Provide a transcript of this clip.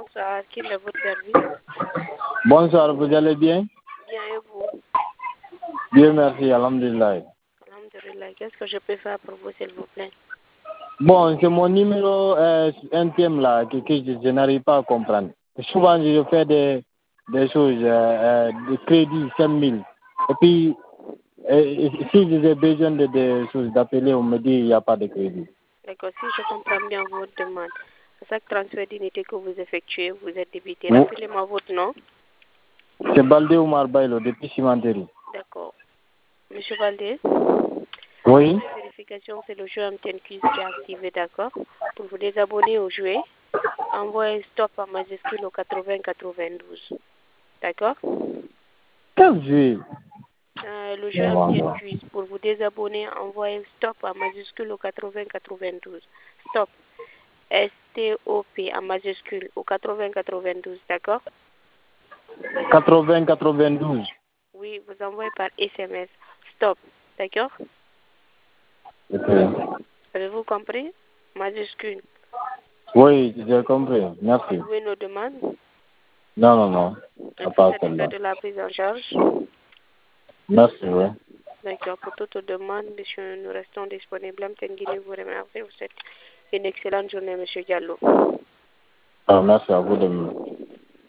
bonsoir. Qui est votre service? Bonsoir, vous allez bien? Bien, et vous? Bien, merci, alhamdulillah. Alhamdulillah. Qu'est-ce que je peux faire pour vous, s'il vous plaît? Bon, c'est mon numéro intime là que je n'arrive pas à comprendre. Souvent, je fais des choses, de crédit 5 000. Et puis, si j'ai besoin de des choses d'appeler, on me dit qu'il n'y a pas de crédit. D'accord, si je comprends bien votre demande, à chaque transfert d'unité que vous effectuez, vous êtes débité. Rappelez-moi votre nom. C'est Baldé Oumar Bailo, depuis Cimenterie. D'accord. Monsieur Baldé? Oui. Pour la vérification, c'est le jeu MTN Quiz qui est activé, d'accord? Pour vous désabonner au jeu, envoyez stop en majuscule au 80-92. D'accord? Quel jeu? Le jeu MTN Quiz. Pour vous désabonner, envoyez stop en majuscule au 80-92. Stop. S-T-O-P en majuscule au 80-92, d'accord? 80-92. Oui, vous envoyez par SMS. Stop, d'accord? Ok. Avez-vous compris? Majuscule. Oui, j'ai compris. Merci. Vous pouvez nos demandes? Non. À Êtes-vous part satisfait celle-là. de la prise en charge? Merci, oui. D'accord. Pour toute demande, monsieur, nous restons disponibles. MTN Guinée vous remercie. Vous souhaite une excellente journée, monsieur Diallo. Merci à vous de me...